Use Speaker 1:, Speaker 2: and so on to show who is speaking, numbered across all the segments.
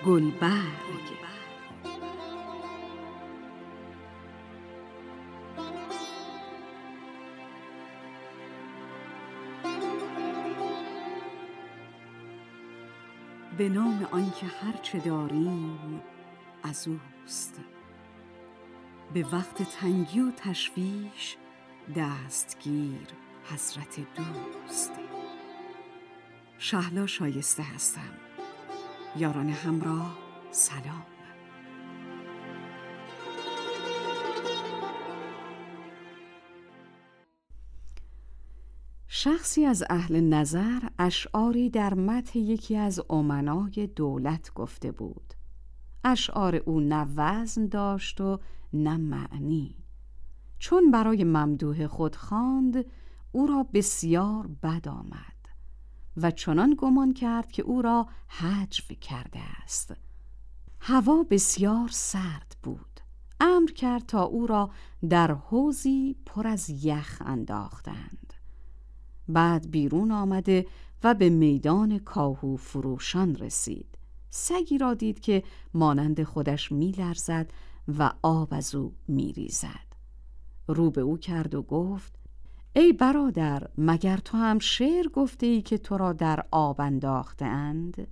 Speaker 1: گلبرگ. به نام آنکه هرچه داریم از اوست، به وقت تنگی و تشویش دستگیر حضرت دوست. شهلا شایسته هستم. یاران همراه سلام. شخصی از اهل نظر اشعاری در مدح یکی از امنای دولت گفته بود. اشعار او نه وزن داشت و نه معنی. چون برای ممدوح خود خواند، او را بسیار بد آمد و چنان گمان کرد که او را هجو کرده است. هوا بسیار سرد بود. امر کرد تا او را در حوضی پر از یخ انداختند. بعد بیرون آمده و به میدان کاهو فروشان رسید. سگی را دید که مانند خودش می لرزد و آب از او می ریزد. رو به او کرد و گفت: ای برادر، مگر تو هم شعر گفته ای که تو را در آب انداخته اند؟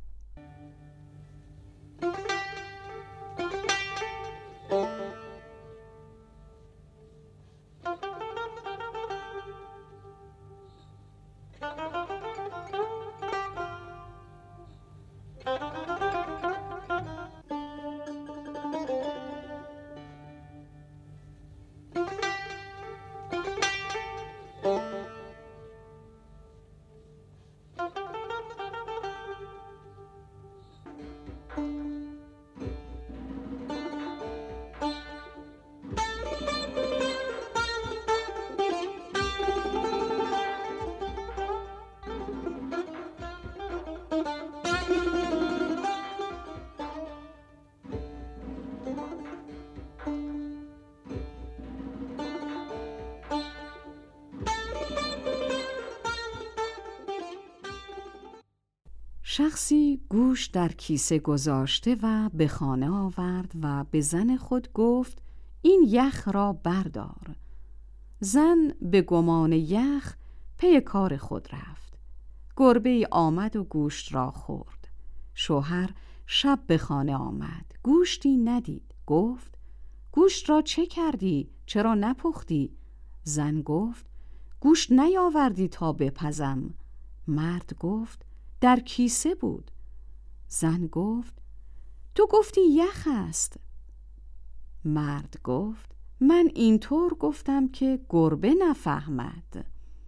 Speaker 1: شخصی گوشت در کیسه گذاشته و به خانه آورد و به زن خود گفت: این یخ را بردار. زن به گمان یخ پی کار خود رفت. گربه آمد و گوشت را خورد. شوهر شب به خانه آمد، گوشتی ندید. گفت: گوشت را چه کردی؟ چرا نپختی؟ زن گفت: گوشت نیاوردی تا بپزم. مرد گفت: در کیسه بود. زن گفت: تو گفتی یخ است. مرد گفت: من اینطور گفتم که گربه نفهمد.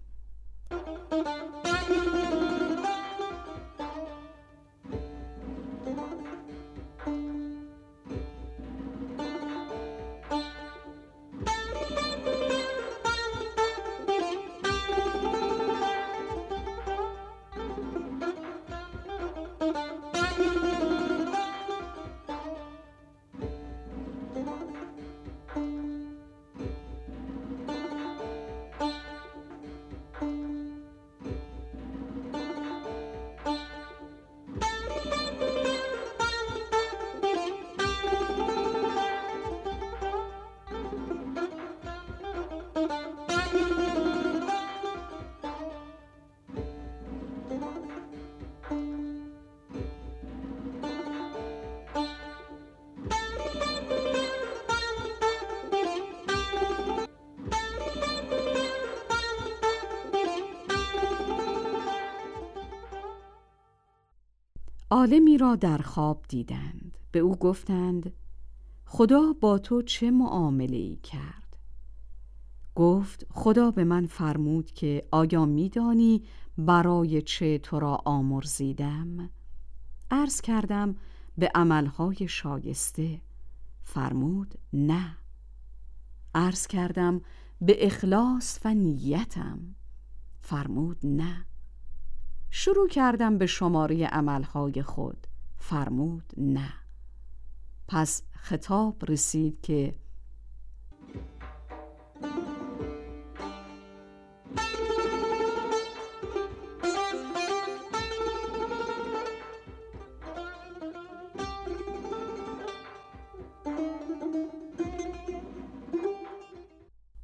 Speaker 1: عالمی را در خواب دیدند. به او گفتند: خدا با تو چه معامله‌ای کرد؟ گفت: خدا به من فرمود که آیا می‌دانی برای چه تو را آمرزیدم؟ عرض کردم: به عملهای شایسته. فرمود: نه. عرض کردم: به اخلاص و نیتم. فرمود: نه. شروع کردم به شماره عملهای خود. فرمود: نه. پس خطاب رسید که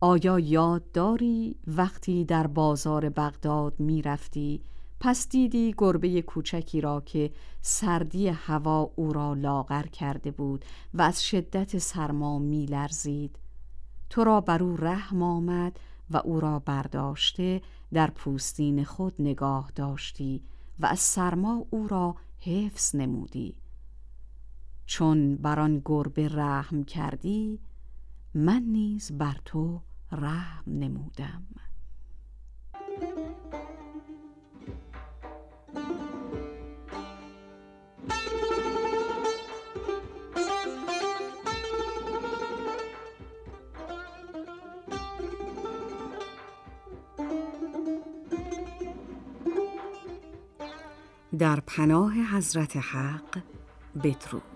Speaker 1: آیا یاد داری وقتی در بازار بغداد می رفتی پس دیدی گربه کوچکی را که سردی هوا او را لاغر کرده بود و از شدت سرما می لرزید؟ تو را بر او رحم آمد و او را برداشته در پوستین خود نگاه داشتی و از سرما او را حفظ نمودی. چون بر آن گربه رحم کردی، من نیز بر تو رحم نمودم. در پناه حضرت حق بدرود.